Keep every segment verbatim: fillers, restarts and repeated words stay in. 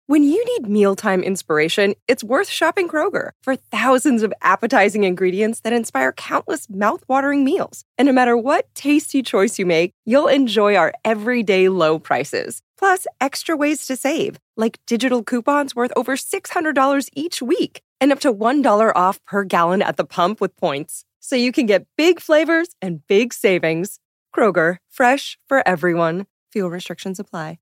When you need mealtime inspiration, it's worth shopping Kroger for thousands of appetizing ingredients that inspire countless mouthwatering meals. And no matter what tasty choice you make, you'll enjoy our everyday low prices. Plus, extra ways to save, like digital coupons worth over six hundred dollars each week and up to one dollar off per gallon at the pump with points. So you can get big flavors and big savings. Kroger, fresh for everyone. Fuel restrictions apply.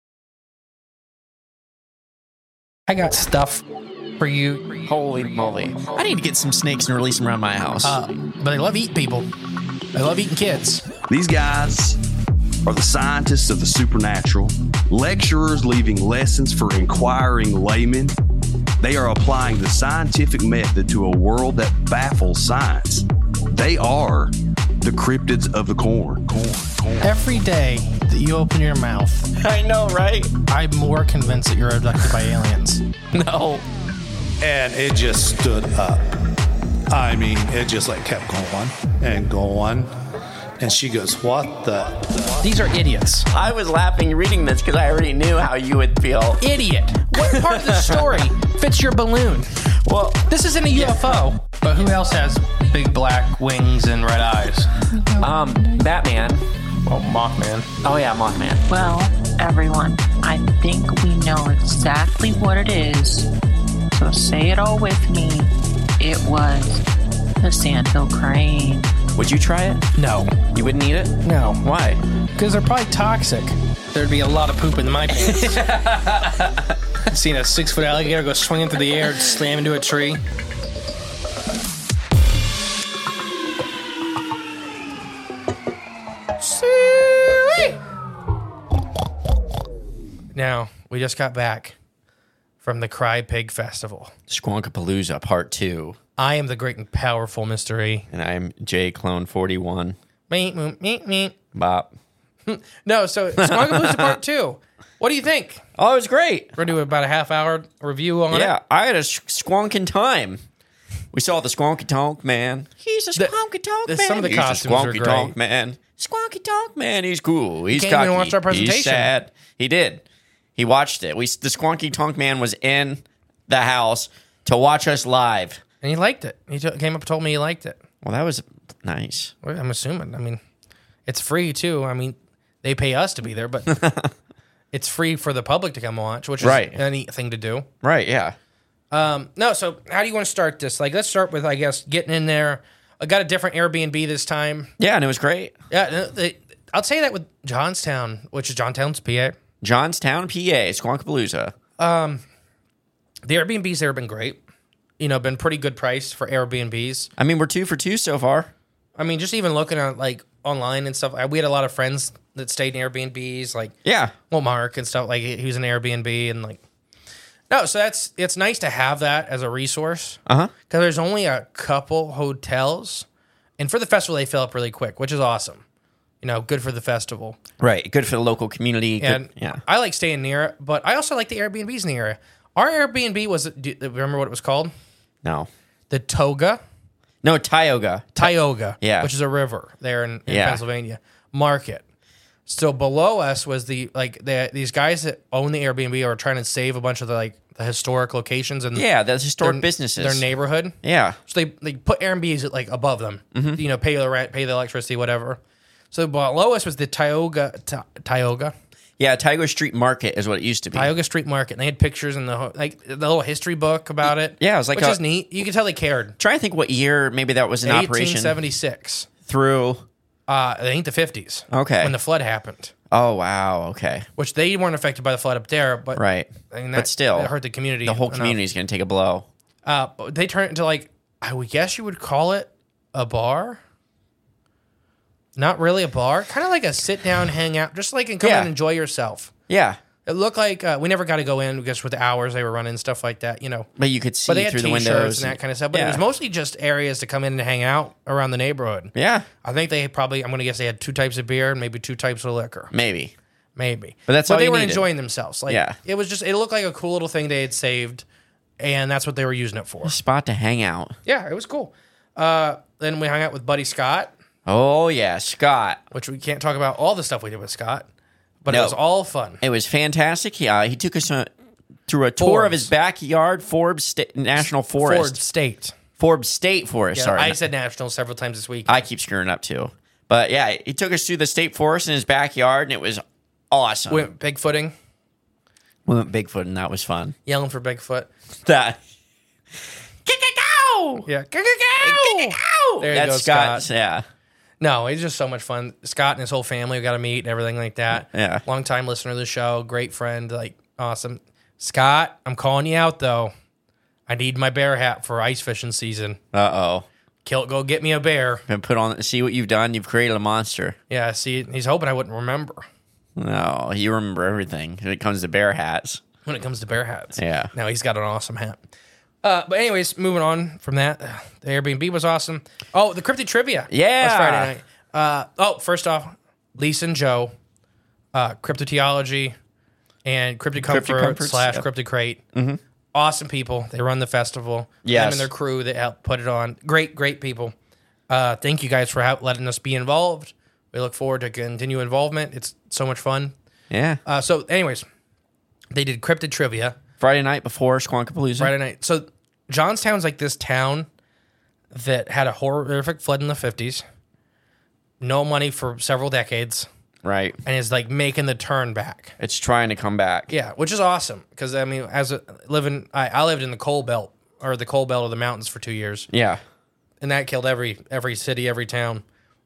I got stuff for you. Holy moly. I need to get some snakes and release them around my house. Uh, but they love eating people. They love eating kids. These guys are the scientists of the supernatural, lecturers leaving lessons for inquiring laymen. They are applying the scientific method to a world that baffles science. They are the cryptids of the corn. Corn, corn. Every day that you open your mouth, I know, right? I'm more convinced that you're abducted by aliens. No. And it just stood up. I mean, it just like kept going and going. And she goes, what the? These are idiots. I was laughing reading this because I already knew how you would feel. Idiot. What part of the story fits your balloon? Well, this isn't a U F O. But who else has big black wings and red eyes? Um, Batman. Oh, Mothman. Oh, yeah, Mothman. Well, everyone, I think we know exactly what it is. So say it all with me. It was the Sandhill Crane. Would you try it? No. You wouldn't eat it? No. Why? Because they're probably toxic. There'd be a lot of poop in my pants. Seen a six-foot alligator go swinging through the air and slam into a tree. Now, we just got back from the Cry Pig Festival. Squonkapalooza Part two. I am the great and powerful Mister E. And I'm J Clone forty-one. Meep, meep, meep, meep. Bop. No, so Squonkapalooza Part two. What do you think? Oh, it was great. We're going to do about a half hour review on yeah, it. Yeah, I had a squonking time. We saw the Squonky Tonk Man. He's a Squonky Tonk Man. Some of the He's costumes a are Squonky great. Tonk Man. Squonky Tonk Man, he's cool. He's He came cocky. and watched our presentation. He's sad. He did. He watched it. We the Squonky Tonk Man was in the house to watch us live. And he liked it. He t- came up and told me he liked it. Well, that was nice. Well, I'm assuming. I mean, it's free, too. I mean, they pay us to be there, but it's free for the public to come watch, which is right. a neat thing to do. Right, yeah. Um, no, so how do you want to start this? Like, let's start with, I guess, getting in there. I got a different Airbnb this time. Yeah, and it was great. Yeah, they, I'll say that with Johnstown, which is Johnstown's P A. Johnstown, P A, Squonkapalooza. Um, the Airbnbs there have been great. You know, been pretty good price for Airbnbs. I mean, we're two for two so far. I mean, just even looking at, like, online and stuff. I, we had a lot of friends that stayed in Airbnbs, like, yeah, well, Mark and stuff. Like, he was in Airbnb and, like, no, so that's, it's nice to have that as a resource. Uh-huh. Because there's only a couple hotels. And for the festival, they fill up really quick, which is awesome. You know, good for the festival. Right. Good for the local community. And good, yeah. I like staying near it, but I also like the Airbnbs in the area. Our Airbnb was, do you remember what it was called? No. The Toga? No, Tioga. Tioga. Yeah. Which is a river there in, in yeah. Pennsylvania. Market. So below us was the, like, the, these guys that own the Airbnb are trying to save a bunch of the, like, the historic locations and yeah, those historic their, businesses, their neighborhood. Yeah, so they they put Airbnbs like above them. Mm-hmm. You know, pay the rent, pay the electricity, whatever. So below us was the Tioga, Tioga. Yeah, Tioga Street Market is what it used to be. Tioga Street Market. And they had pictures in the like the little history book about it. Yeah, it was like which a, is neat. You could tell they cared. Trying to think what year maybe that was in operation. eighteen seventy-six Through. Uh, I think the fifties. Okay. When the flood happened. Oh, wow. Okay. Which they weren't affected by the flood up there, but right. I mean, that, but still, that hurt the community. The whole community is going to take a blow. Uh, but they turned it into like, I would guess you would call it a bar. Not really a bar. Kind of like a sit down, hang out, just like and come yeah. and enjoy yourself. Yeah. It looked like uh, we never got to go in because with the hours they were running and stuff like that, you know. But you could see but they had through the t-shirts windows and that kind of stuff. But yeah. it was mostly just areas to come in and hang out around the neighborhood. Yeah. I think they probably, I'm going to guess they had two types of beer and maybe two types of liquor. Maybe. Maybe. But that's but all they you were needed. enjoying themselves. Like, yeah. It was just, it looked like a cool little thing they had saved, and that's what they were using it for. A spot to hang out. Yeah, it was cool. Uh, then we hung out with Buddy Scott. Oh, yeah, Scott. Which we can't talk about all the stuff we did with Scott, but no. it was all fun. It was fantastic. He, uh, he took us uh, through a tour Forbes. of his backyard, Forbes Sta- National Forest. Ford State. Forbes State Forest, Yeah, sorry. I said national several times this week. I keep screwing up too. But yeah, he took us through the state forest in his backyard, and it was awesome. We went Bigfooting, We went Bigfoot, and that was fun. yelling for Bigfoot. That. Kick-a-cow! Yeah. Kick-a-cow! There you That's go, Scott's, Scott. yeah. No, it's just so much fun. Scott and his whole family, we got to meet and everything like that. Yeah. Long time listener to the show, great friend, like awesome. Scott, I'm calling you out though. I need my bear hat for ice fishing season. Uh-oh. Kill, go get me a bear. Been put on, see what you've done. You've created a monster. Yeah, see, he's hoping I wouldn't remember No, you remember everything when it comes to bear hats. when it comes to bear hats. Yeah. Now he's got an awesome hat. Uh, but anyways, moving on from that, the Airbnb was awesome. Oh, the cryptid trivia. Yeah. was Friday night. Uh, oh, first off, Lisa and Joe, uh, Cryptoteology and Cryptid Comfort Comforts, slash yep. Cryptid Crate. Mm-hmm. Awesome people. They run the festival. Yes. Them and their crew that helped put it on. Great, great people. Uh, thank you guys for help letting us be involved. We look forward to continue involvement. It's so much fun. Yeah. Uh, so, anyways, they did Cryptid Trivia. Friday night before Squonkapalooza. Friday night. So Johnstown's like this town that had a horrific flood in the fifties, no money for several decades, Right. and is like making the turn back. It's trying to come back. Yeah, which is awesome because I mean, as a living, I, I lived in the coal belt or the coal belt of the mountains for two years, Yeah. and that killed every every city, every town.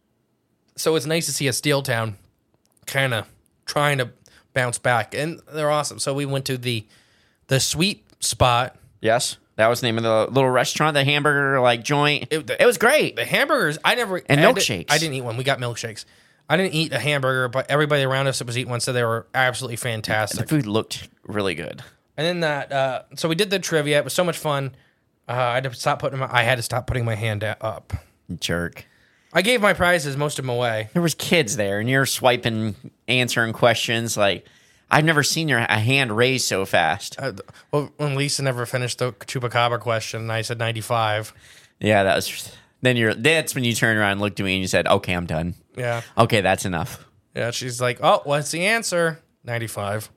So it's nice to see a steel town kind of trying to bounce back, and they're awesome. So we went to the the sweet spot. Yes. That was the name of the little restaurant, the hamburger like joint. It, the- it was great. The hamburgers, I never And I did- milkshakes. I didn't eat one. We got milkshakes. I didn't eat a hamburger, but everybody around us that was eating one said they were absolutely The fantastic. food looked really good. And then that, uh, so we did the trivia. It was so much fun. Uh, I had to stop putting my, I had to stop putting my hand a- up. Jerk. I gave my prizes, most of them away. There was kids there, and you're swiping, answering questions. Like, I've never seen your a hand raised so fast. Uh, well, when Lisa never finished the chupacabra question, I said ninety-five. Yeah, that was. Then you're. That's when you turned around and looked at me and you said, "Okay, I'm done. Yeah. Okay, that's enough." Yeah. She's like, oh, what's the answer? ninety-five.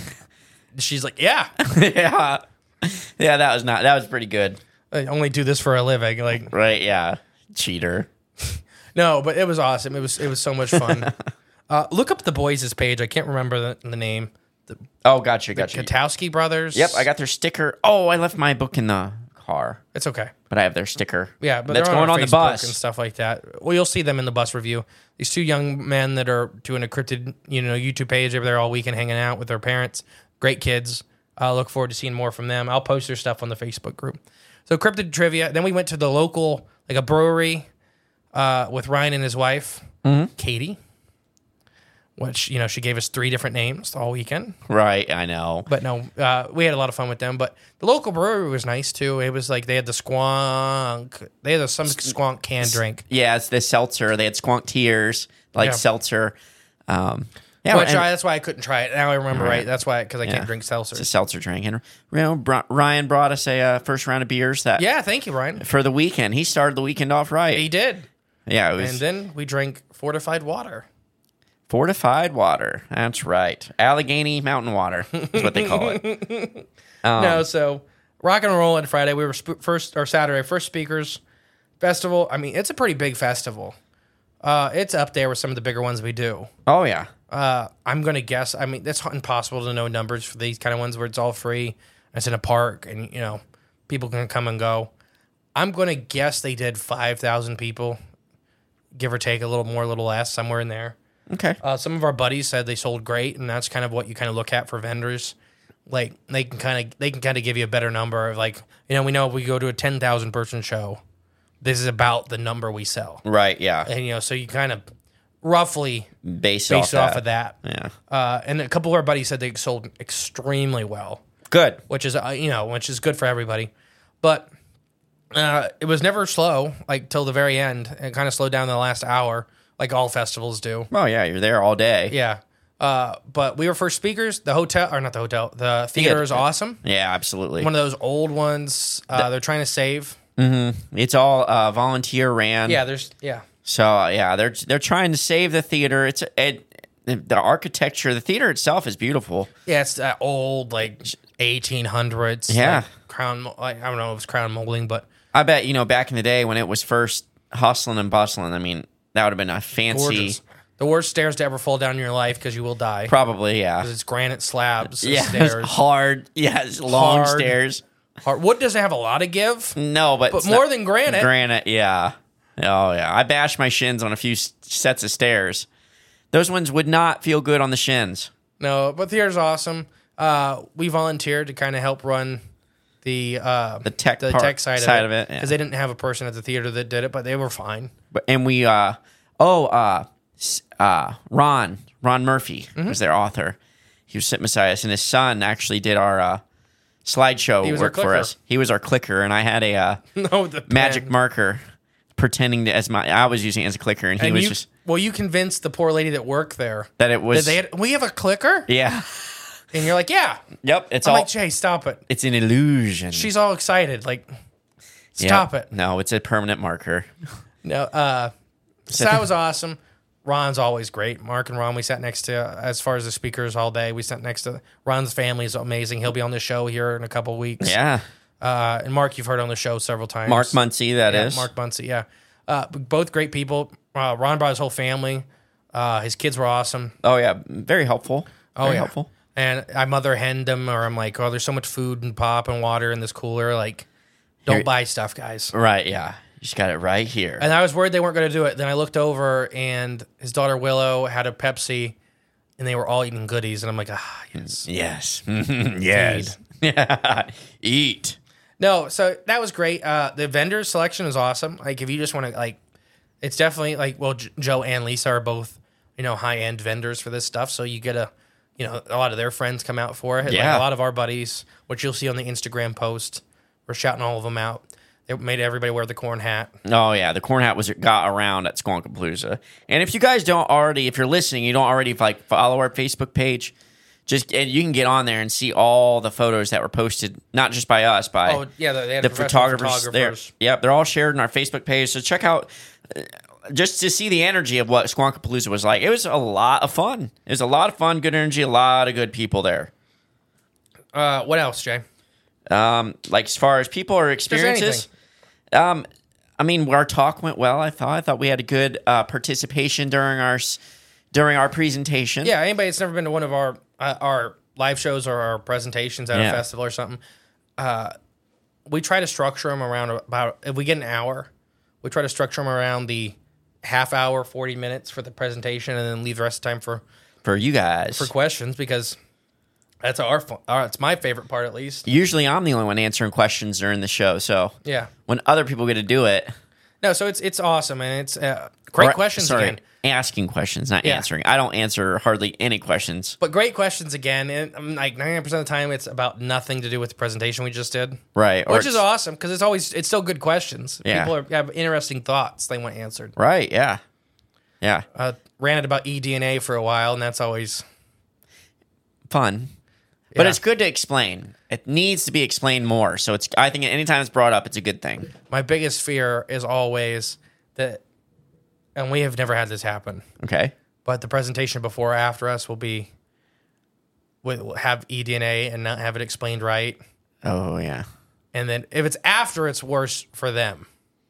She's like, yeah, yeah, yeah. That was not. That was pretty good. I only do this for a living. Like, Right? Yeah. Cheater. no, but it was awesome. It was, it was so much fun. uh, look up the boys' page. I can't remember the, the name. The Oh, gotcha, gotcha. Katowski brothers. Yep, I got their sticker. Oh, I left my book in the car, It's okay. but I have their sticker. Yeah, but that's they're going on, on our the Facebook bus. and stuff like that. Well, you'll see them in the bus review. These two young men that are doing a cryptid, you know, YouTube page over there all weekend, hanging out with their parents. Great kids. I uh, look forward to seeing more from them. I'll post their stuff on the Facebook group. So cryptid trivia. Then we went to the local, like a brewery, uh, with Ryan and his wife, Mm-hmm. Katie. Which, you know, she gave us three different names all weekend. Right, I know. But no, uh, we had a lot of fun with them. But the local brewery was nice too. It was like they had the squonk. They had a, some squonk can drink. Yeah, it's the seltzer. They had Squonk Tears, like Yeah. seltzer. Um, yeah, Which and I, that's why I couldn't try it. Now I remember right. Right. That's why because I Yeah. can't drink seltzer. it's a seltzer drink. And you know, Bri- Ryan brought us a uh, first round of beers that Yeah, thank you, Ryan. for the weekend. He started the weekend off right. He did. Yeah, it was And then we drank fortified water. fortified water. That's right. Allegheny Mountain Water is what they call it. Um, no, so rock and roll on Friday. We were sp- first or Saturday first speakers festival. I mean, it's a pretty big festival. Uh, it's up there with some of the bigger ones we do. Oh yeah. Uh, I'm gonna guess. I mean, it's impossible to know numbers for these kind of ones where it's all free. And it's in a park, and you know, people can come and go. I'm gonna guess they did five thousand people, give or take a little more, a little less, somewhere in there. Okay. Uh, some of our buddies said they sold great, and that's kind of what you kind of look at for vendors. Like they can kind of they can kind of give you a better number of like, you know, we know if we go to a ten thousand person show, this is about the number we sell, Right. Yeah. and you know, so you kind of roughly Base, base off, it off that. of that. Yeah. Uh, and a couple of our buddies said they sold extremely well, Good. which is uh, you know, which is good for everybody. But uh, it was never slow, like till the very end. It kind of slowed down in the last hour, like all festivals do. Oh yeah, you're there all day. Yeah. Uh, but we were first speakers. The hotel, or not the hotel, the theater Theater. is awesome. Yeah, absolutely. One of those old ones. Uh, they're trying to save. It's all uh, volunteer ran. Yeah, there's yeah. So uh, yeah, they're they're trying to save the theater. It's it, the architecture, the theater itself is beautiful. Yeah, it's that old, like eighteen hundreds. Yeah. Like crown, like, I don't know if it's crown molding, but I bet, you know, back in the day when it was first hustling and bustling, I mean, that would have been a fancy. gorgeous. The worst stairs to ever fall down in your life because you will die. Probably, yeah. Because it's granite slabs. Yeah, stairs. hard. Yeah, it's long Hard. stairs. Hard. Wood doesn't have a lot of give, No, but but it's more not- than granite. Granite, yeah. Oh, yeah. I bashed my shins on a few s- sets of stairs. Those ones would not feel good on the shins. No, but theater's awesome. Uh, we volunteered to kind of help run the uh, The tech the part- tech side, side of of it it, yeah. because they didn't have a person at the theater that did it, but they were fine. But and we, uh, oh, uh, s- uh, Ron, Ron Murphy Mm-hmm. was their author. He was sitting beside us, and his son actually did our uh, slideshow He was our work for clicker. us. He was our clicker, and I had a uh, No, the magic pen. marker pretending to as my I was using it as a clicker, and he And was you, just well, you convinced the poor lady that worked there that it was. that they had. We have a clicker, yeah. and you're like, yeah. Yep. It's I'm all. like, Jay, stop it. It's an illusion. She's all excited. Like, Yep. stop it. No, it's a permanent marker. No, uh, so that was awesome. Ron's always great. Mark and Ron, we sat next to, as far as the speakers all day, we sat next to, Ron's family is amazing. He'll be on the show here in a couple weeks. Yeah. Uh, and Mark, you've heard on the show several times. Mark Muncie, that is. yeah, Mark Bunsey, yeah. Uh, both great people. Uh, Ron brought his whole family. Uh, his kids were awesome. Oh yeah, very helpful. Oh, very yeah. helpful. And I mother henned them, or I'm like, oh, there's so much food and pop and water in this cooler. Like, don't Here- buy stuff, guys. Right. Yeah. You just got it right here. And I was worried they weren't going to do it. Then I looked over, and his daughter Willow had a Pepsi, and they were all eating goodies. And I'm like, ah, yes. Yes. yes. Yeah. Eat. No, so that was great. Uh, the vendor selection is awesome. Like, if you just want to, like, it's definitely like, well, J- Joe and Lisa are both, you know, high end vendors for this stuff. So you get a, you know, a lot of their friends come out for it. Yeah. Like a lot of our buddies, which you'll see on the Instagram post, we're shouting all of them out. They made everybody wear the corn hat. Oh yeah, the corn hat was got around at Squonkapalooza. And if you guys don't already, if you're listening, you don't already like follow our Facebook page. Just and you can get on there and see all the photos that were posted, not just by us, by Oh, yeah, they had the professional photographers. There, photographers. yep, they're all shared on our Facebook page. So check out uh, just to see the energy of what Squonkapalooza was like. It was a lot of fun. It was a lot of fun, good energy, a lot of good people there. Uh, what else, Jay? Um, like as far as people or experiences, um, I mean, our talk went well. I thought. I thought we had a good uh, participation during our s- during our presentation. Yeah, anybody that's never been to one of our uh, our live shows or our presentations at Yeah. a festival or something, uh, we try to structure them around about, if we get an hour, we try to structure them around the half hour, forty minutes for the presentation, and then leave the rest of the time for, for you guys. for questions, because that's our, fun, our, it's my favorite part at least. Usually, I'm the only one answering questions during the show. So Yeah. when other people get to do it, No, so it's it's awesome, and it's uh, great or- questions sorry, again. asking questions, not Yeah. answering. I don't answer hardly any questions. But great questions again, and um, like ninety-nine percent of the time, it's about nothing to do with the presentation we just did. Right. Or Which is it's- awesome, because it's always it's still good questions. Yeah. People are, have interesting thoughts they want answered. Right. Yeah. Yeah. Uh, ranted about e D N A for a while, and that's always Fun. But Yeah. it's good to explain. It needs to be explained more. So it's. I think anytime it's brought up, it's a good thing. my biggest fear is always that, and we have never had this happen, Okay. but the presentation before or after us will be will have e D N A and not have it explained right, Oh yeah. and then if it's after, it's worse for them.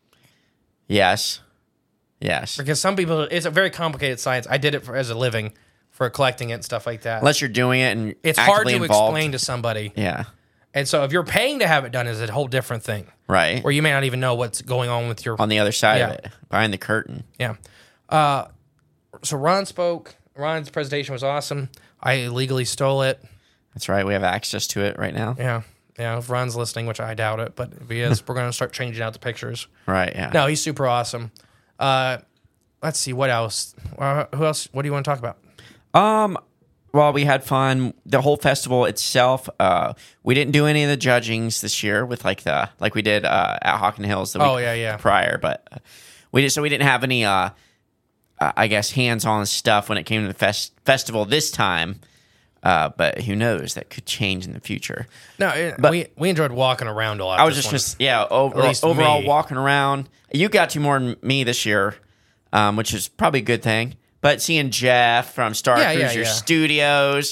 Yes. Yes. Because some people, it's a very complicated science. I did it for, as a living for collecting it and stuff like that. Unless you're doing it and It's hard to actively involved. explain to somebody. Yeah. And so if you're paying to have it done, is a whole different thing. Right. Where you may not even know what's going on with your... On the other side Yeah. of it, behind the curtain. Yeah. Uh, so Ron spoke. Ron's presentation was awesome. I illegally stole it. That's right. We have access to it right now. Yeah. Yeah. If Ron's listening, which I doubt it, but if he is, we're going to start changing out the pictures. Right. Yeah. No, he's super awesome. Uh, let's see. What else? Uh, who else? What do you want to talk about? Um. Well, we had fun. The whole festival itself. Uh, we didn't do any of the judgings this year with like the like we did uh, at Hawken Hills the week Oh, yeah, yeah. prior, but uh, we did so we didn't have any. Uh, uh, I guess hands-on stuff when it came to the fest- festival this time. Uh, but who knows? That could change in the future. No, it, But- we we enjoyed walking around a lot. I was this just, one. just yeah, over, At least overall me. walking around. You got to more than me this year, um, which is probably a good thing. But seeing Jeff from Star Yeah, yeah, Cruiser yeah. Studios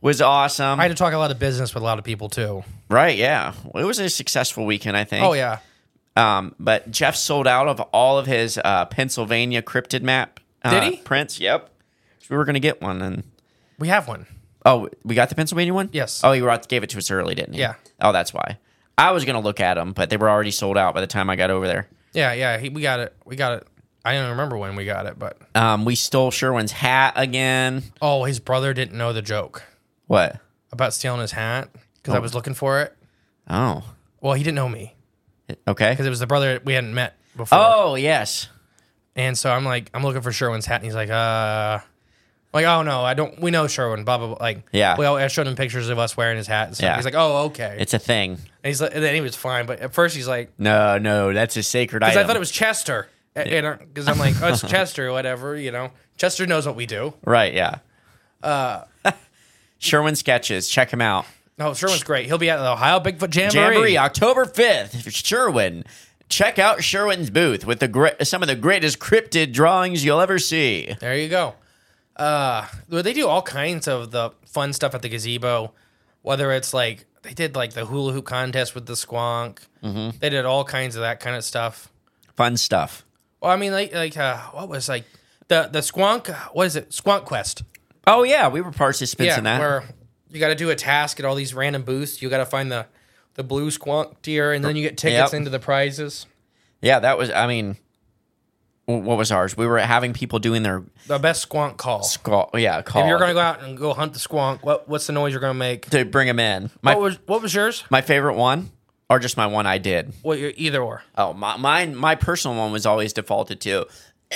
was awesome. I had to talk a lot of business with a lot of people too. Right, yeah. Well, it was a successful weekend, I think. Oh yeah. Um, but Jeff sold out of all of his uh, Pennsylvania cryptid map. Uh, Did he? Prints, yep. So we were going to get one. and We have one. Oh, we got the Pennsylvania one? Yes. Oh, you gave it to us early, didn't you? Yeah. Oh, that's why. I was going to look at them, but they were already sold out by the time I got over there. Yeah, yeah. He, we got it. We got it. I don't remember when we got it, but Um, we stole Sherwin's hat again. oh, his brother didn't know the joke What? about stealing his hat because I was looking for it. Oh, Well, he didn't know me okay. because it was the brother we hadn't met before. Oh, yes. And so I'm like, I'm looking for Sherwin's hat, and he's like, uh, like, oh no, I don't. We know Sherwin. Blah blah blah. Like, Yeah. We all, I showed him pictures of us wearing his hat. And stuff. Yeah. He's like, oh okay. It's a thing. and he's like, and then he was fine, but at first he's like, No, no, that's a sacred because item. I thought it was Chester, because I'm like, oh, it's Chester, or whatever, you know. Chester knows what we do. Right, yeah. Uh, Sherwin Sketches. Check him out. No, Sherwin's great. He'll be at the Ohio Bigfoot Jamboree. Jamboree, October fifth. Sherwin. Check out Sherwin's booth with the great, some of the greatest cryptid drawings you'll ever see. There you go. Uh, well, they do all kinds of the fun stuff at the gazebo. Whether it's like they did like the hula hoop contest with the squonk. Mm-hmm. They did all kinds of that kind of stuff. Fun stuff. Well, I mean, like like uh, what was like the the squonk? What is it? Squonk Quest. Oh, yeah, we were participants Yeah, in that. where you got to do a task at all these random booths. You got to find the the blue squonk deer, and then you get tickets Yep. into the prizes. Yeah, that was, I mean, w- what was ours? We were having people doing their, The best squonk call. call, yeah, call. If you're gonna go out and go hunt the squonk, what what's the noise you're gonna make? to bring them in. My, what was what was yours? my favorite one, or just my one I did? What your either or? Oh, my, mine, my personal one was always defaulted to.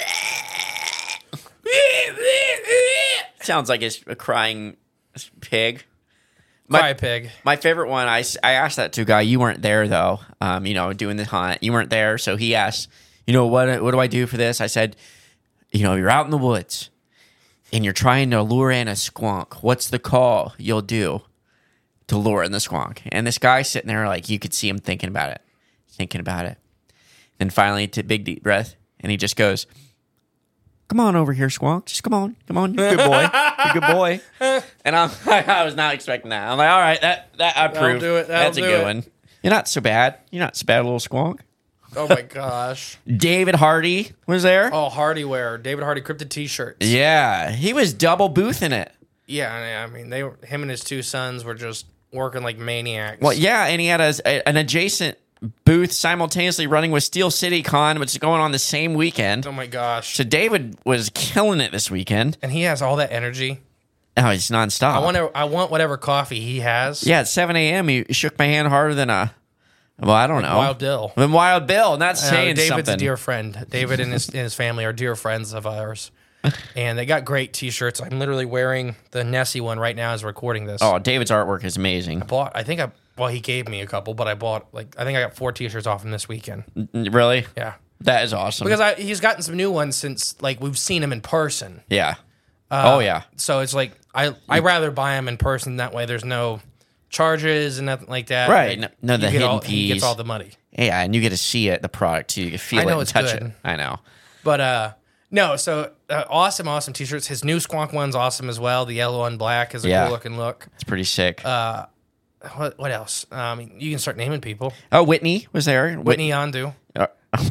Sounds like it's a crying pig. My, Cry pig. my favorite one, I, s- I asked that to a guy. You weren't there, though, um, you know, doing the hunt. You weren't there. So he asked, you know, what, what do I do for this? I said, you know, you're out in the woods and you're trying to lure in a squonk. What's the call you'll do to lure in the squonk? And this guy sitting there, like, you could see him thinking about it, thinking about it. Then finally, to big deep breath, and he just goes, "Come on over here, squonk. Just come on, come on. You're a good boy. You're a good boy." And I'm, I was not expecting that. I'm like, all right, that that I approve. do it. That'll That's a do good it. one. You're not so bad. You're not so bad, little squonk. Oh my gosh. David Hardy was there. Oh, Hardy wear. David Hardy cryptid t-shirts. Yeah, he was double boothing it. Yeah, I mean, they were, him and his two sons were just working like maniacs. Well, yeah, and he had a, a- an adjacent booth simultaneously running with Steel City Con, which is going on the same weekend. Oh my gosh. So David was killing it this weekend. And he has all that energy. Oh, it's nonstop. I want to, I want whatever coffee he has. Yeah, at seven a.m. he shook my hand harder than a, well, I don't know. Wild Dill. Than Wild Bill, not Uh, saying David's something. a dear friend. David and his, and his family are dear friends of ours. And they got great t-shirts. I'm literally wearing the Nessie one right now as we're recording this. Oh, David's artwork is amazing. Bought, I think I, well, he gave me a couple, but I bought, like, I think I got four t-shirts off him this weekend. Really? Yeah. That is awesome. Because I, he's gotten some new ones since, like, we've seen him in person. yeah. Uh, oh, yeah. So it's like, I, I'd rather buy him in person. That way there's no charges and nothing like that. Right. Like, No- no, you the get hidden all, He gets fees. all the money. Yeah, and you get to see it, the product too. You can feel I know it and it's touch good. it. I know. But, uh, no, so uh, awesome, awesome t-shirts. His new Squonk one's awesome as well. The yellow and black is a Yeah. cool looking look. It's pretty sick. Uh, What, what else? I mean, you can start naming people. oh, Whitney was there. Whitney Yondu. Uh,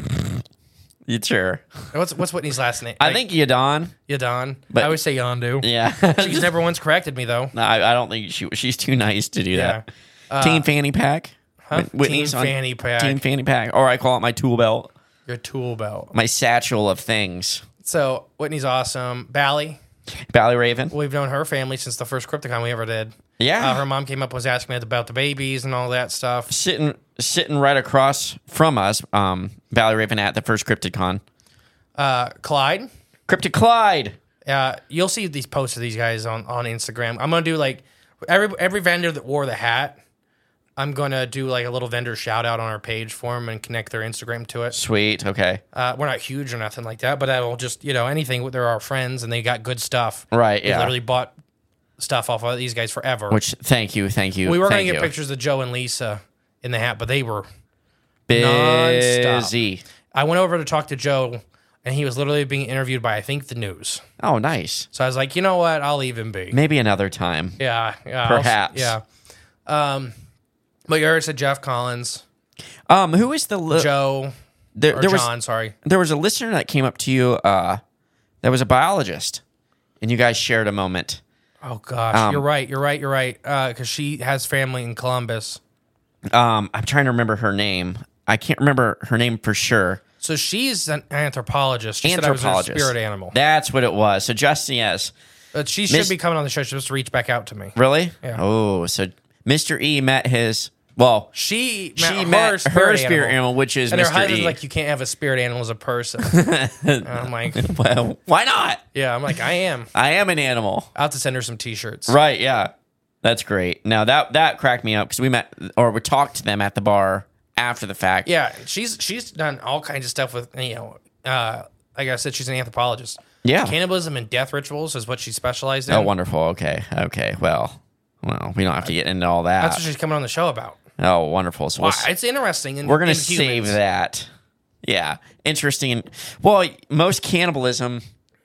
you sure? What's what's Whitney's last name? I think Yadon. Yadon. But- I always say Yondu. Yeah. She's never once corrected me though. No, I, I don't think she she's too nice to do Yeah. that. Team Fanny Pack. Huh? Whitney's Team on Fanny Pack. Team Fanny Pack, or I call it my tool belt, Your tool belt. my satchel of things. So Whitney's awesome. Bally. Bally Raven. We've known her family since the first Crypticon we ever did. Yeah. Uh, her mom came up was asking me about the babies and all that stuff. sitting sitting right across from us, um, Bally Raven at the first CryptidCon. Uh, Clyde. Cryptid Clyde. Uh, you'll see these posts of these guys on, on Instagram. I'm gonna do like every every vendor that wore the hat. I'm gonna do like a little vendor shout out on our page for them and connect their Instagram to it. Sweet. Okay. Uh, we're not huge or nothing like that, but that'll just you know anything. They're our friends and they got good stuff. Right, They yeah. literally bought stuff off of these guys forever. Which thank you, thank you. we were thank gonna get you. pictures of Joe and Lisa in the hat, but they were nonstop. busy. I went over to talk to Joe and he was literally being interviewed by, I think, the news. Oh, nice. So I was like, you know what? I'll leave him be. Maybe another time. Yeah, yeah, I'll- Perhaps. yeah. Um, but you already said Jeff Collins, Um, who is the li- Joe, there, or there was John. Sorry. there was a listener that came up to you. Uh, that was a biologist, and you guys shared a moment. Oh gosh, Um, you're right. You're right. You're right. Because she has family in Columbus. Um, I'm trying to remember her name. I can't remember her name for sure. So she's an anthropologist. She said I was a Anthropologist. spirit animal. That's what it was. So Justin, yes. But she should Miss- be coming on the show. She's supposed to reach back out to me. Really? Yeah. Oh, so Mister E met his, well, She met she her met spirit, her spirit animal, animal, which is and her Mister husband's E. like, you can't have a spirit animal as a person. And I'm like, Well, why not? yeah, I'm like, I am. I am an animal. I'll have to send her some T-shirts. Right, yeah. That's great. Now, that that cracked me up because we met, or we talked to them at the bar after the fact. Yeah, she's she's done all kinds of stuff with, you know, uh, like I said, she's an anthropologist. Yeah. Cannibalism and death rituals is what she specialized in. Oh, wonderful. Okay. Okay. Well, well, we don't have to get into all that. That's what she's coming on the show about. Oh, wonderful. So Wow, we'll, it's interesting. In, we're going in to save humans. that. Yeah. Interesting. Well, most cannibalism,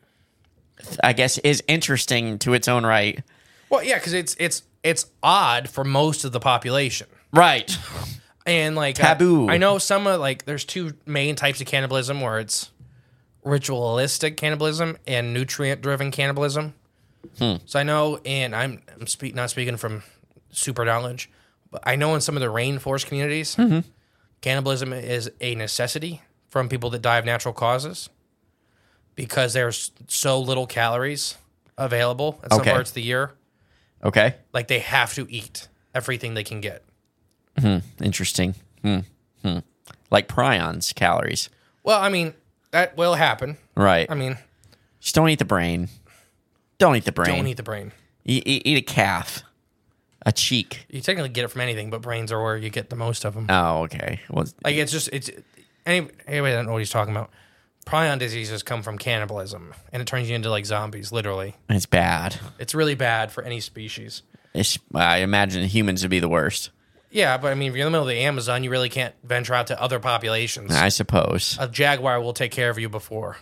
I guess, is interesting to its own right. Well, yeah, because it's it's it's odd for most of the population. Right. And like Taboo. I, I know some of like there's two main types of cannibalism where it's ritualistic cannibalism and nutrient driven cannibalism. Hmm. So I know, and I'm I'm speak, not speaking from super knowledge, but I know in some of the rainforest communities, Mm-hmm. cannibalism is a necessity from people that die of natural causes because there's so little calories available at some Okay. parts of the year. Okay. Like they have to eat everything they can get. Interesting. Hmm. Hmm. Like prions, calories. Well, I mean, that will happen. Right. I mean, Just don't eat the brain. Don't eat the brain. don't eat the brain. Eat, eat, eat a calf. A cheek. You technically get it from anything, but brains are where you get the most of them. Oh, okay. Well, Like it's just it's any anybody that doesn't know what he's talking about. Prion diseases come from cannibalism, and it turns you into like zombies. Literally, it's bad. it's really bad for any species. It's, I imagine humans would be the worst. Yeah, but I mean, if you're in the middle of the Amazon, you really can't venture out to other populations. I suppose. A jaguar will take care of you before,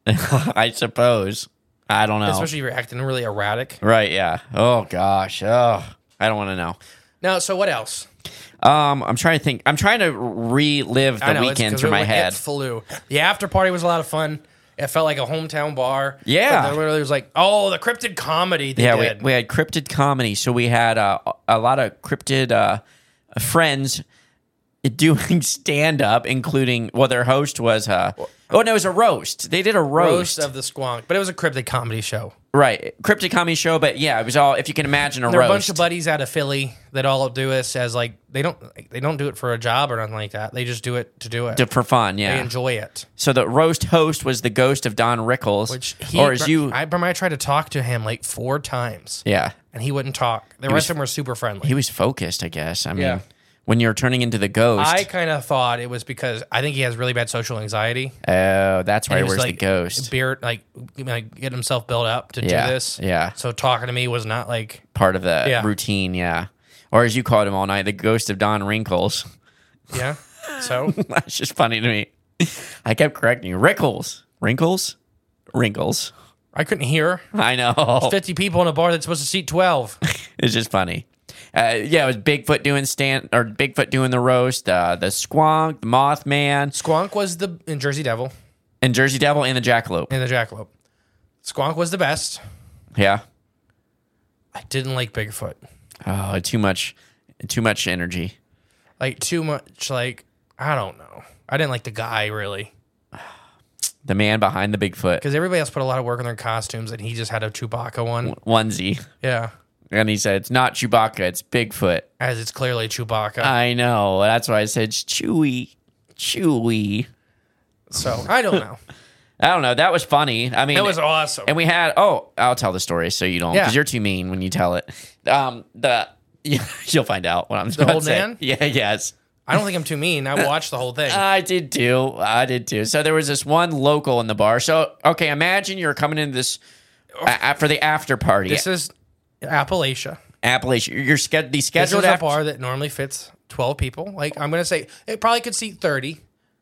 I suppose. I don't know. especially if you're acting really erratic. Right, yeah. Oh, gosh. Oh, I don't want to know. Now, so what else? Um, I'm trying to think. I'm trying to relive I the know, it's weekend 'cause through it- my it head. flew. The after party was a lot of fun. It felt like a hometown bar. Yeah. But there literally was like, oh, the cryptid comedy they Yeah, did. we, we had cryptid comedy. So we had uh, a lot of cryptid uh, friends doing stand up, including, well, their host was, uh, oh, no, it was a roast. They did a roast. Roast of the Squonk, but it was a cryptid comedy show. Right. Cryptid comedy show, but yeah, it was all, if you can imagine, a There are roast. a bunch of buddies out of Philly that all do this as like they don't like, they don't do it for a job or nothing like that. They just do it to do it. To- for fun, They yeah. enjoy it. So the roast host was the ghost of Don Rickles, Which he, or as you, I remember I tried to talk to him like four times, yeah, and he wouldn't talk. The rest of them were super friendly. he was focused, I guess. I mean, Yeah. when you're turning into the ghost, I kind of thought it was because I think he has really bad social anxiety. oh, that's why And he was wears like the ghost. beard, like, like get himself built up to Yeah, do this. yeah. So talking to me was not like, Part of the Yeah. routine, yeah. Or as you called him all night, the ghost of Don Wrinkles. yeah. So That's just funny to me. I kept correcting you. Rickles. Wrinkles? Wrinkles. I couldn't hear. I know. Fifty people in a bar that's supposed to seat twelve. It's just funny. Uh, yeah, it was Bigfoot doing stand or Bigfoot doing the roast, uh, the Squonk, the Mothman, Squonk was the in Jersey Devil and Jersey Devil and the Jackalope. and the Jackalope. Squonk was the best. Yeah. I didn't like Bigfoot. Oh, too much, too much energy. Like too much. Like I don't know. I didn't like the guy really The man behind the Bigfoot because everybody else put a lot of work on their costumes, and he just had a Chewbacca one. onesie, Yeah, and he said it's not Chewbacca, it's Bigfoot. as it's clearly Chewbacca. I know. That's why I said it's Chewy, Chewy. so I don't know. I don't know. That was funny. I mean, It was awesome. And we had, oh, I'll tell the story so you don't, because Yeah. you're too mean when you tell it. Um, the you'll find out what I'm The about old to say. man? Yeah, yes. I don't think I'm too mean. I watched the whole thing. I did too. I did too. So there was this one local in the bar. So okay, imagine you're coming into this uh, for the after party. This is Appalachia. Appalachia. You're scheduled. The This scheduled is a after- bar that normally fits twelve people. Like I'm gonna say, it probably could seat thirty.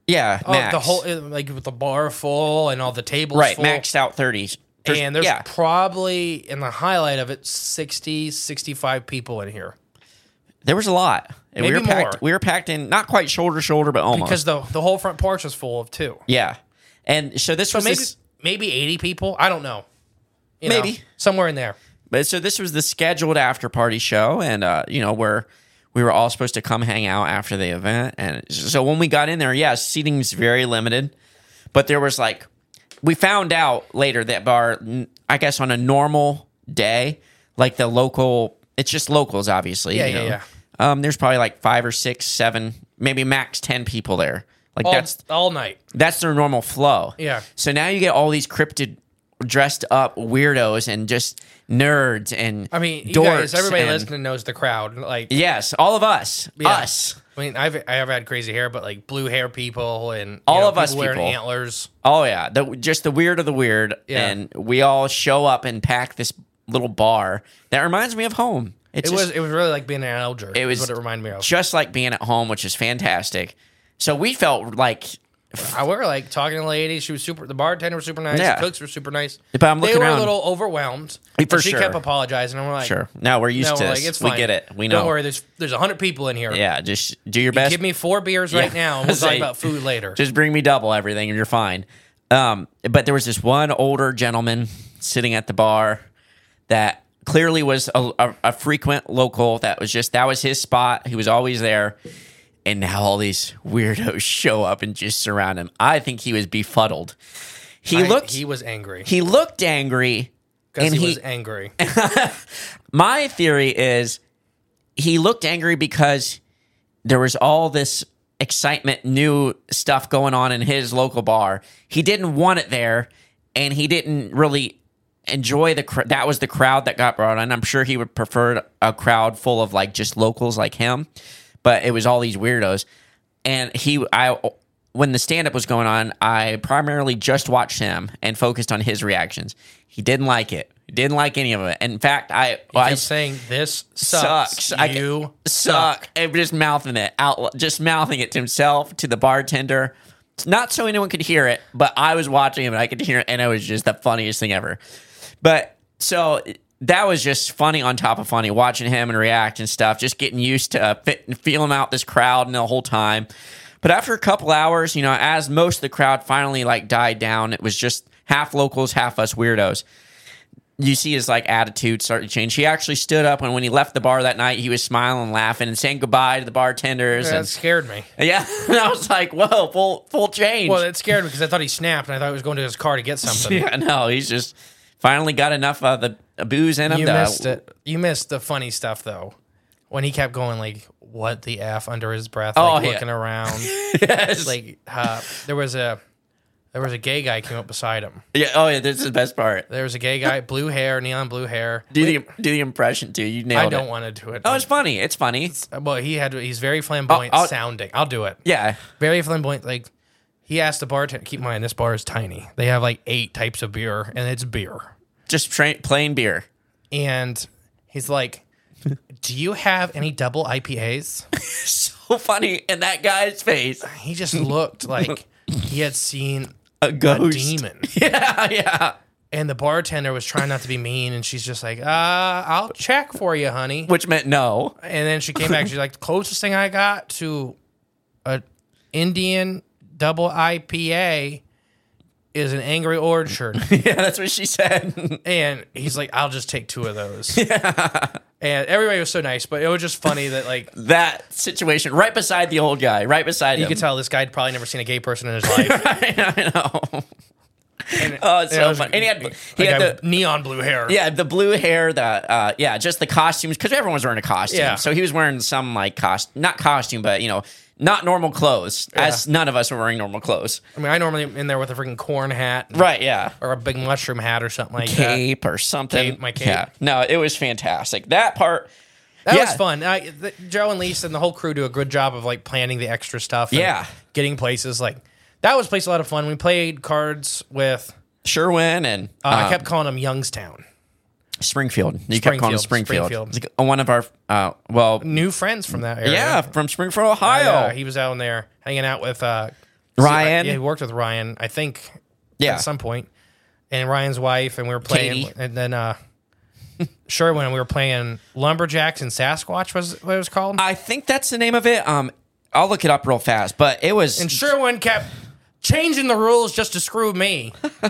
Yeah, Oh, max. the whole like with the bar full and all the tables right, full. maxed out thirties. For- And there's yeah. probably in the highlight of it sixty, sixty-five people in here. There was a lot. And we Maybe were packed. more. We were packed in, not quite shoulder to shoulder, but almost. Because the the whole front porch was full of two. yeah, and so this So was maybe this, maybe eighty people. I don't know. You know, Maybe. somewhere in there. but so this was the scheduled after party show, and uh, you know where we were all supposed to come hang out after the event, and so when we got in there, yeah, seating's very limited, but there was like we found out later that bar, I guess on a normal day, like the local, it's just locals, obviously. Yeah, you yeah, know. yeah. Um, there's probably like five or six, seven, maybe max ten people there. Like All, that's all night. that's their normal flow. Yeah. So now you get all these cryptid, dressed up weirdos and just nerds and I mean, you dorks guys, everybody and- listening knows the crowd. Like, Yes, all of us, yeah. us, I mean, I've I have had crazy hair, but like blue hair people and you All know, of us wearing people. antlers. oh yeah, the, just the weird of the weird, Yeah. and we all show up and pack this little bar that reminds me of home. It's It just, was it was really like being an elder. it was is what it reminded me of. just like being at home, which is fantastic. So we felt like, I were like talking to the lady. She was super. The bartender was super nice. Yeah. The cooks were super nice. But I'm they looking were around- a little overwhelmed. For but she sure. kept apologizing, and we're like, sure, no, we're used no, to we're this. like, it's we fine. get it. We know. Don't worry. There's there's a hundred people in here. Yeah, just do your best. Give me four beers right Yeah. now, and we'll talk Say- about food later. Just bring me double everything and you're fine. Um, but there was this one older gentleman sitting at the bar that clearly was a, a, a frequent local. That was just, that was his spot. He was always there. And now all these weirdos show up and just surround him. I think he was befuddled. He I- looked, He he, was angry looked angry. because And he, he, was angry. my theory is he looked angry because there was all this excitement, new stuff going on in his local bar. He didn't want it there, and he didn't really enjoy the cr- that was the crowd that got brought in. I'm sure he would prefer a crowd full of like just locals like him, but it was all these weirdos. And he, I, when the stand up was going on, I primarily just watched him and focused on his reactions. He didn't like it. He didn't like any of it. In fact, I, He I kept saying, "This sucks. sucks. I You suck. And just mouthing it out, just mouthing it to himself, to the bartender. It's not so anyone could hear it, but I was watching him and I could hear it, and it was just the funniest thing ever. But so that was just funny on top of funny, watching him and react and stuff, just getting used to uh, fit, feeling out this crowd and the whole time. But after a couple hours, you know, as most of the crowd finally like died down, it was just half locals, half us weirdos. You see his like attitude start to change. He actually stood up, and when he left the bar that night, he was smiling and laughing and saying goodbye to the bartenders. That and scared me. yeah, and I was like, "Whoa, full full change." Well, it scared me because I thought he snapped, and I thought he was going to his car to get something. yeah, no, he's just finally got enough of the booze in him. You to- missed it. You missed the funny stuff though, when he kept going like, "What the f" under his breath, Oh, like yeah. looking around. Yes. Like uh, there was a there was a gay guy came up beside him. yeah, oh yeah, this is the best part. There was a gay guy, blue hair, neon blue hair. Do the do the impression too. You nailed I don't it. want to do it. Oh, it's funny. It's funny. well, he had he's very flamboyant I'll- I'll- sounding. I'll do it. Yeah. Very flamboyant. Like he asked the bartender. Keep in mind, this bar is tiny. They have like eight types of beer, and it's beer. Just tra- plain beer. And he's like, "Do you have any double I P As?" So funny in that guy's face. He just looked like he had seen A a ghost. demon. Yeah, yeah. And the bartender was trying not to be mean, and she's just like, "Uh, I'll check for you, honey." Which meant no. And then she came back. She's like, "The closest thing I got to a Indian double I P A is an Angry Orchard." Yeah, that's what she said. And he's like, "I'll just take two of those." Yeah. And everybody was so nice, but it was just funny that like That situation right beside the old guy, right beside you him. could tell this guy had probably never seen a gay person in his life. I know. And, Oh, it's and so it was- funny. And he had, like he had a the neon blue hair. yeah, the blue hair, the uh, yeah, just the costumes because everyone was wearing a costume. Yeah. So he was wearing some like cost, not costume, but you know, not normal clothes. As none of us were wearing normal clothes. I mean, I normally am in there with a freaking corn hat, Right? Yeah. or a big mushroom hat, or something like that. Cape or something. Cape, my cape. Yeah. No, it was fantastic. That part. That yeah. was fun. I, the, Joe and Lisa and the whole crew do a good job of like planning the extra stuff. And Yeah. getting places like that was a place a lot of fun. We played cards with. Sherwin and Uh, I um, kept calling them Youngstown. Springfield. You kept calling it Springfield, Springfield. Springfield. It's like one of our uh, well, New friends from that area. yeah, from Springfield, Uh, Ohio. he was down there hanging out with uh, Ryan. Yeah, he worked with Ryan, I think, Yeah. at some point. And Ryan's wife, and we were playing. Katie. And then uh, Sherwin, we were playing Lumberjacks and Sasquatch, was what it was called. I think that's the name of it. Um, I'll look it up real fast, but it was. And Sherwin kept changing the rules just to screw me.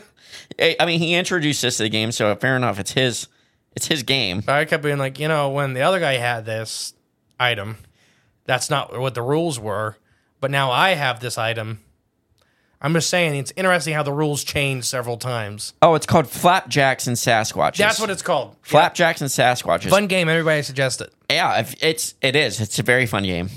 I mean, he introduced us to the game, so fair enough. It's his. It's his game. But I kept being like, you know, when the other guy had this item, that's not what the rules were. But now I have this item. I'm just saying, it's interesting how the rules change several times. Oh, it's called Flapjacks and Sasquatches. That's what it's called. Flapjacks and Sasquatches. Yeah. Fun game. Everybody suggests it. Yeah, if it's it is. It's a very fun game.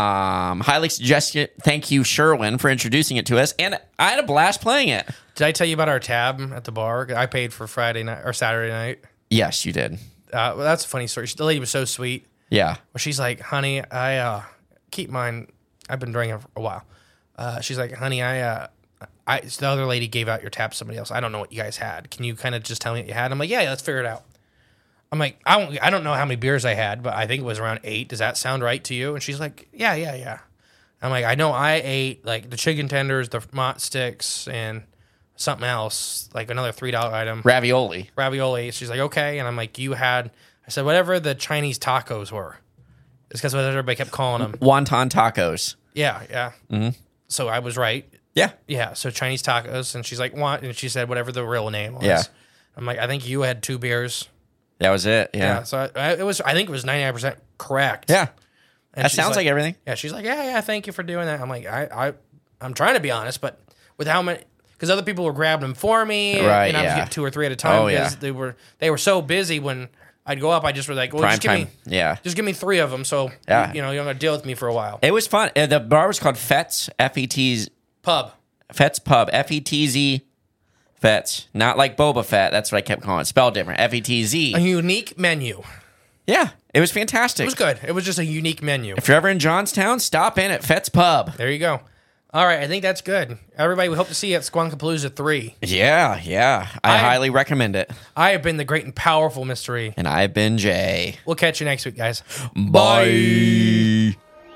Um, highly suggest it. Thank you, Sherwin, for introducing it to us, and I had a blast playing it. Did I tell you about our tab at the bar? I paid for Friday night or Saturday night. Yes, you did. Uh, well, that's a funny story. The lady was so sweet. Yeah. Well, she's like, honey, I uh, keep mine. I've been drinking for a while. Uh, she's like, honey, I, uh, I, the other lady gave out your tab to somebody else. I don't know what you guys had. Can you kind of just tell me what you had? I'm like, yeah, yeah, let's figure it out. I'm like, I don't, I don't know how many beers I had, but I think it was around eight. Does that sound right to you? And she's like, yeah, yeah, yeah. I'm like, I know I ate like the chicken tenders, the mott sticks, and something else, like another three dollar item. Ravioli. Ravioli. She's like, okay. And I'm like, you had, I said, whatever the Chinese tacos were. It's because everybody kept calling them. Wonton tacos. Yeah, yeah. Mm-hmm. So I was right. Yeah. Yeah, so Chinese tacos. And she's like, what? And she said, whatever the real name was. Yeah. I'm like, I think you had two beers. That was it. Yeah. Yeah, so I, I, it was. I think it was ninety-nine percent correct. Yeah. And That she's sounds like, everything. Yeah, she's like, yeah, yeah, thank you for doing that. I'm like, I, I, I'm trying to be honest, but with how many, because other people were grabbing them for me, Right, and I was yeah. getting two or three at a time Oh, because yeah. they were they were so busy when I'd go up. I just was like, well, Prime just give time. me, Yeah. just give me three of them, so Yeah. you, you know, you're gonna deal with me for a while. It was fun. Uh, The bar was called Fetz, F E T's, Pub. Fetz Pub, F E T Z, Fetz. Not like Boba Fett. That's what I kept calling it. Spelled different. F E T Z. A unique menu. Yeah. It was fantastic. It was good. It was just a unique menu. If you're ever in Johnstown, stop in at Fetz Pub. There you go. All right, I think that's good. Everybody, we hope to see you at Squonkapalooza three. Yeah, yeah. I, I- highly recommend it. I have been the great and powerful mystery. And I've been Jay. We'll catch you next week, guys. Bye.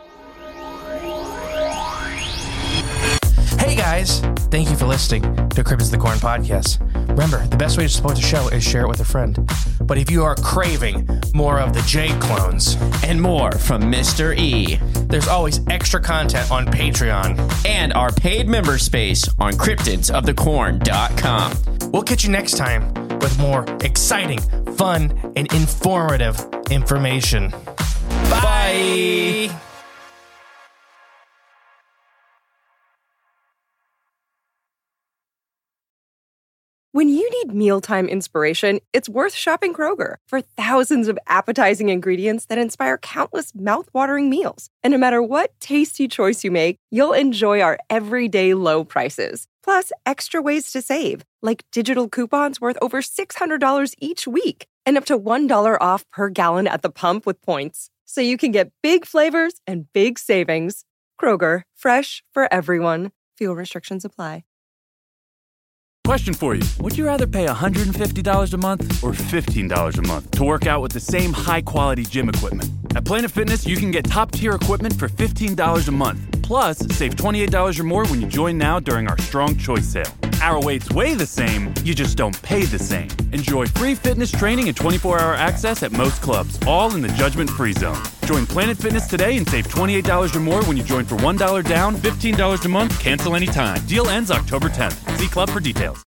Hey guys, thank you for listening to Cryptids of the Corn podcast. Remember, the best way to support the show is share it with a friend. But if you are craving more of the J clones And more from Mister E. there's always extra content on Patreon. And our paid member space on cryptids of the corn dot com. We'll catch you next time with more exciting, fun, and informative information. Bye. Bye. When you need mealtime inspiration, it's worth shopping Kroger for thousands of appetizing ingredients that inspire countless mouthwatering meals. And no matter what tasty choice you make, you'll enjoy our everyday low prices. Plus, extra ways to save, like digital coupons worth over six hundred dollars each week and up to one dollar off per gallon at the pump with points. So you can get big flavors and big savings. Kroger, fresh for everyone. Fuel restrictions apply. Question for you. Would you rather pay one hundred fifty dollars a month or fifteen dollars a month to work out with the same high-quality gym equipment? At Planet Fitness, you can get top-tier equipment for fifteen dollars a month. Plus, save twenty-eight dollars or more when you join now during our Strong Choice sale. Our weights weigh the same, you just don't pay the same. Enjoy free fitness training and twenty-four hour access at most clubs, all in the judgment-free zone. Join Planet Fitness today and save twenty-eight dollars or more when you join for one dollar down, fifteen dollars a month, cancel anytime. Deal ends October tenth. See club for details.